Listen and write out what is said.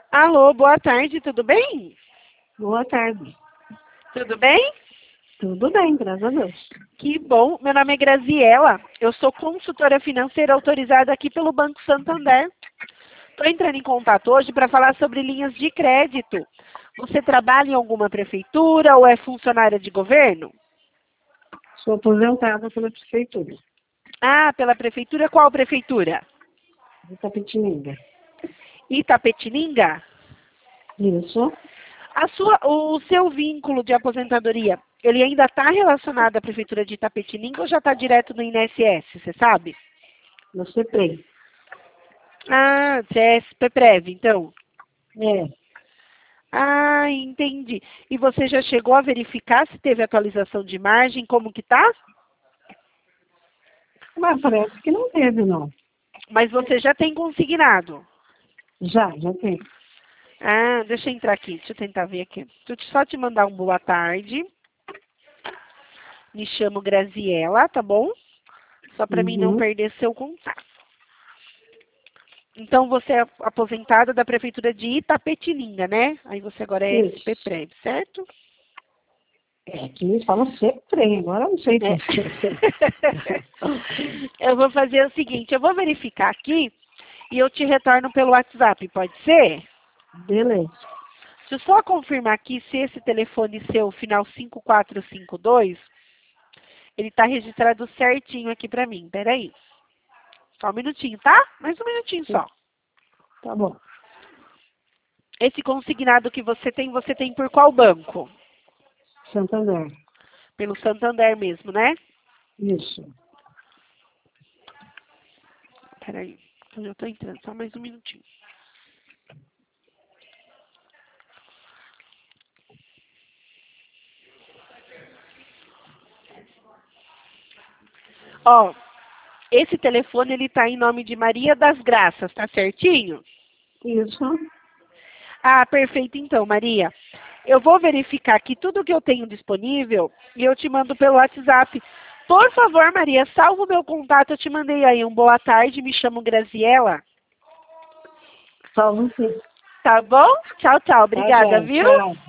Alô, boa tarde, tudo bem? Boa tarde. Tudo bem? Tudo bem, graças a Deus. Que bom. Meu nome é Graziela. Eu sou consultora financeira autorizada aqui pelo Banco Santander. Estou entrando em contato hoje para falar sobre linhas de crédito. Você trabalha em alguma prefeitura ou é funcionária de governo? Sou aposentada pela prefeitura Ah, pela prefeitura. Qual prefeitura? de Itapetininga. Itapetininga? Isso. O seu vínculo de aposentadoria, ele ainda está relacionado à prefeitura de Itapetininga ou já está direto no INSS, você sabe? No CEPREM. Ah, CSPPrev, então. É. Ah, entendi. E você já chegou a verificar se teve atualização de margem, como que tá? Mas parece que não teve, não. Mas você já tem consignado. Já tem. Ah, deixa eu entrar aqui, deixa eu tentar ver aqui. Deixa eu só te mandar um boa tarde. Me chamo Graziela, tá bom? Só para mim não Uhum. perder seu contato. Então você é aposentada da prefeitura de Itapetininga, né? Aí você agora é Isso. SPPrev, certo? É, que me fala CEPREM, agora eu não sei o que É. é CEPREM. Eu vou fazer o seguinte, eu vou verificar aqui e eu te retorno pelo WhatsApp, pode ser? Beleza. Deixa eu só confirmar aqui se esse telefone seu, final 5452, ele está registrado certinho aqui para mim. Peraí. Só um minutinho, tá? Mais um minutinho só. Tá bom. Esse consignado que você tem por qual banco? Santander. Pelo Santander mesmo, né? Isso. Peraí. Eu já estou entrando, só mais um minutinho. Ó, esse telefone ele tá em nome de Maria das Graças, tá certinho? Isso. Ah, perfeito então, Maria. Eu vou verificar aqui tudo que eu tenho disponível e eu te mando pelo WhatsApp. Por favor, Maria, salva o meu contato, eu te mandei aí um boa tarde, me chamo Graziela. Só você. Tá bom? Tchau, tchau. Tá, Obrigada, já. viu? Tchau.